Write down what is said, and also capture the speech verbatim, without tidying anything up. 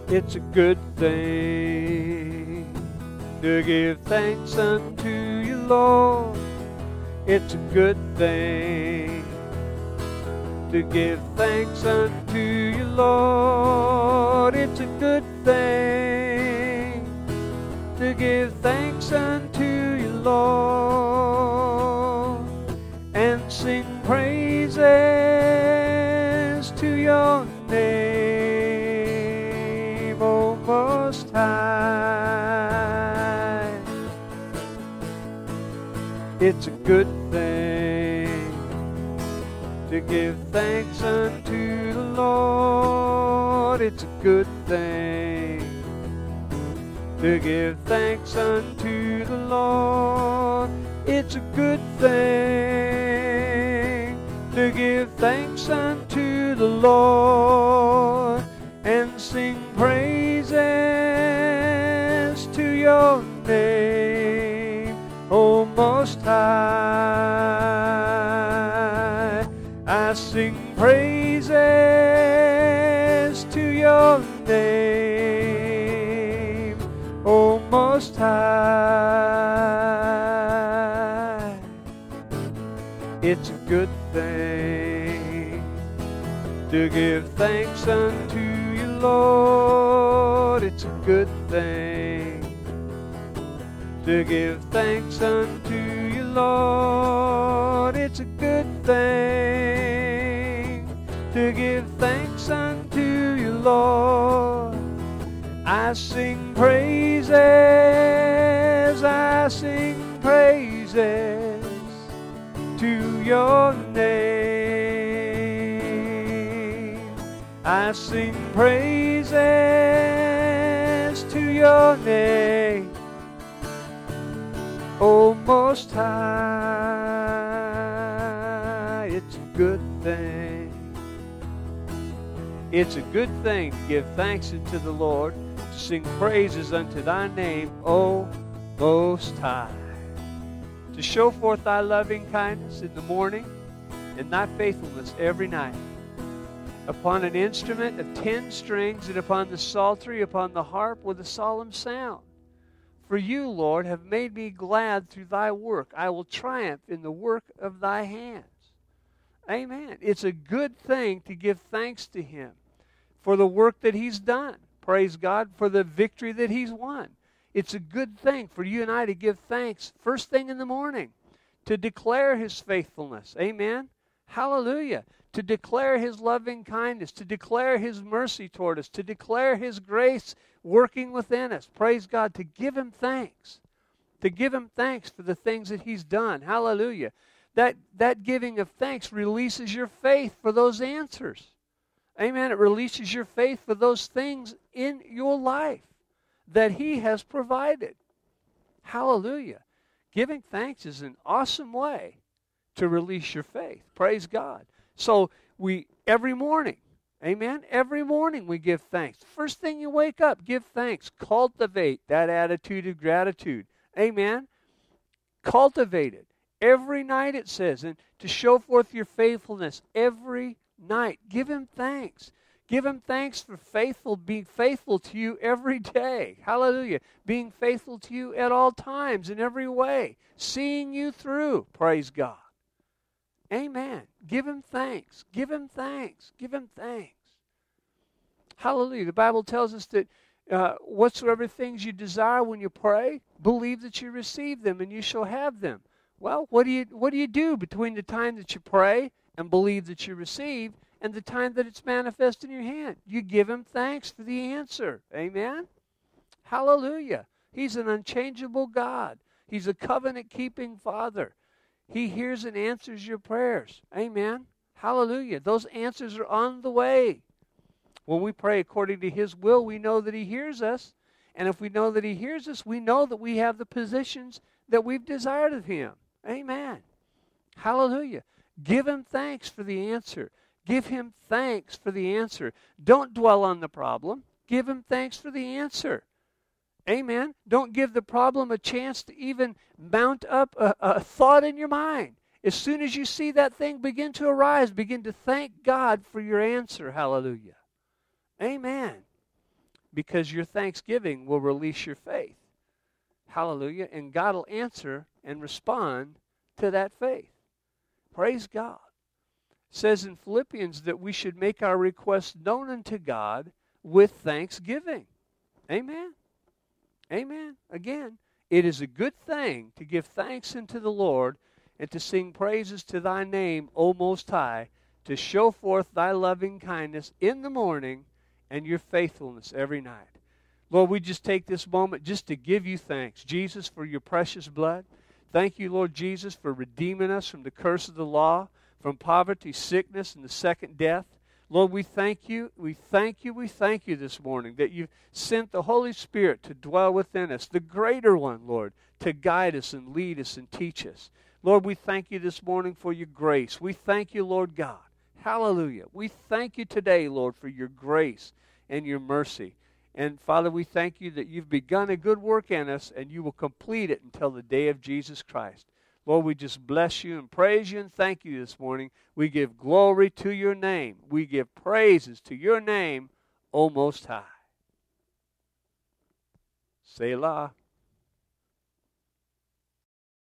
It's a good thing to give thanks unto you, Lord. It's a good thing to give thanks unto you, Lord. It's a good thing to give thanks unto you, Lord, and sing praises to your name, O Most High. It's a good thing to give thanks unto the Lord. It's a good thing to give thanks unto the Lord. It's a good thing to give thanks unto the Lord and sing praises to your name, O Most High. I sing praises to your name, O Most High. It's a good thing to give thanks unto you, Lord. It's a good thing to give thanks unto you, Lord. It's a good thing to give thanks unto you, Lord. I sing praises, I sing praises to your name. I sing praises to your name, O Most High. It's a good thing. It's a good thing to give thanks unto the Lord, to sing praises unto thy name, O Most High. To show forth thy loving kindness in the morning and thy faithfulness every night. Upon an instrument of ten strings and upon the psaltery, upon the harp with a solemn sound. For you, Lord, have made me glad through thy work. I will triumph in the work of thy hands. Amen. It's a good thing to give thanks to him for the work that he's done. Praise God for the victory that he's won. It's a good thing for you and I to give thanks first thing in the morning, to declare his faithfulness. Amen. Hallelujah. To declare his loving kindness, to declare his mercy toward us, to declare his grace working within us. Praise God. To give him thanks. To give him thanks for the things that he's done. Hallelujah. That, that giving of thanks releases your faith for those answers. Amen. It releases your faith for those things in your life that he has provided. Hallelujah. Giving thanks is an awesome way to release your faith. Praise God. So we, every morning, amen, every morning we give thanks. First thing you wake up, give thanks. Cultivate that attitude of gratitude. Amen. Cultivate it. Every night it says, and to show forth your faithfulness every night. Give him thanks. Give him thanks for faithful, being faithful to you every day. Hallelujah. Being faithful to you at all times in every way. Seeing you through. Praise God. Amen. Give him thanks. Give him thanks. Give him thanks. Hallelujah. The Bible tells us that uh, whatsoever things you desire when you pray, believe that you receive them and you shall have them. Well, what do you what do you do between the time that you pray and believe that you receive and the time that it's manifest in your hand? You give him thanks for the answer. Amen? Hallelujah. He's an unchangeable God. He's a covenant-keeping Father. He hears and answers your prayers. Amen? Hallelujah. Those answers are on the way. When we pray according to his will, we know that he hears us. And if we know that he hears us, we know that we have the positions that we've desired of him. Amen. Hallelujah. Give him thanks for the answer. Give him thanks for the answer. Don't dwell on the problem. Give him thanks for the answer. Amen. Don't give the problem a chance to even mount up a, a thought in your mind. As soon as you see that thing begin to arise, begin to thank God for your answer. Hallelujah. Amen. because your thanksgiving will release your faith. Hallelujah. And God will answer and respond to that faith. Praise God. It says in Philippians that we should make our requests known unto God with thanksgiving. Amen. Amen. Again, it is a good thing to give thanks unto the Lord and to sing praises to thy name, O Most High, to show forth thy loving kindness in the morning and your faithfulness every night. Lord, we just take this moment just to give you thanks, Jesus, for your precious blood. Thank you, Lord Jesus, for redeeming us from the curse of the law, from poverty, sickness, and the second death. Lord, we thank you, we thank you, we thank you this morning that you've sent the Holy Spirit to dwell within us, the greater one, Lord, to guide us and lead us and teach us. Lord, we thank you this morning for your grace. We thank you, Lord God. Hallelujah. We thank you today, Lord, for your grace and your mercy. And Father, we thank you that you've begun a good work in us and you will complete it until the day of Jesus Christ. Lord, we just bless you and praise you and thank you this morning. We give glory to your name. We give praises to your name, O Most High. Selah.